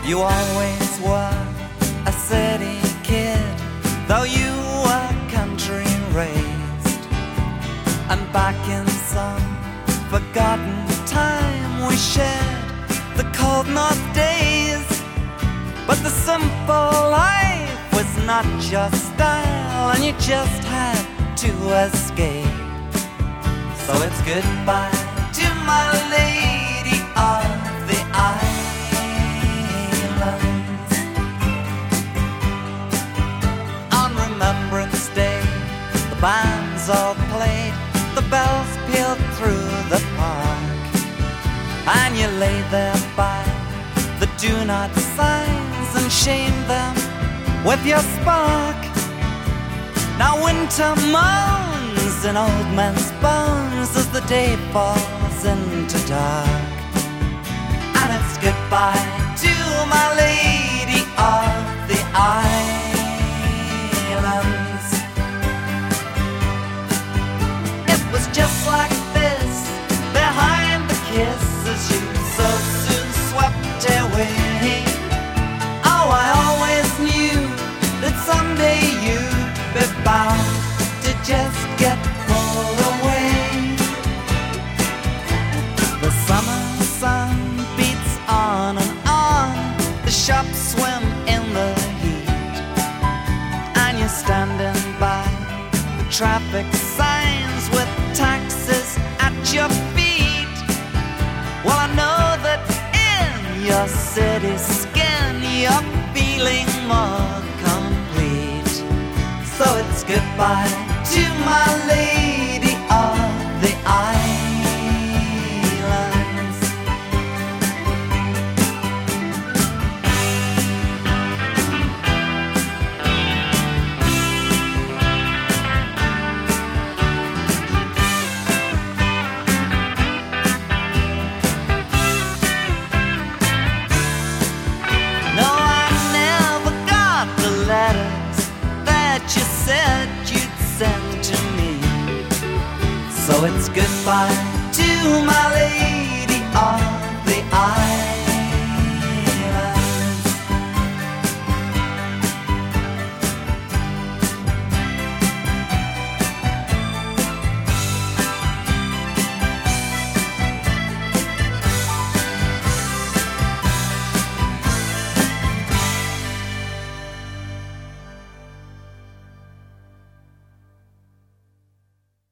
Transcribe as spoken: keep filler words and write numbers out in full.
You always were a city kid, though you were country raised. And back in some forgotten time we shared the cold north days. But the simple life was not your style, and you just had to escape. So it's goodbye to my lady of the islands. On Remembrance Day, the bands all played, the bells pealed through the park, and you lay there by the do not signs and shamed them with your spark. Now winter moans in old men's bones as the day falls into dark. And it's goodbye to my lady of the islands. It was just like this behind the kisses you so soon swept away. Oh, I always knew that someday you'd be bound to just get pulled away. The summer sun beats on and on, the shops swim in the heat, and you're standing by the traffic signs with taxis at your feet. Well, I know that in your city skin you're feeling more complete. So it's goodbye to my lady of the islands. No, I never got the letters that you said you'd send to me. So it's goodbye to my lady of the islands.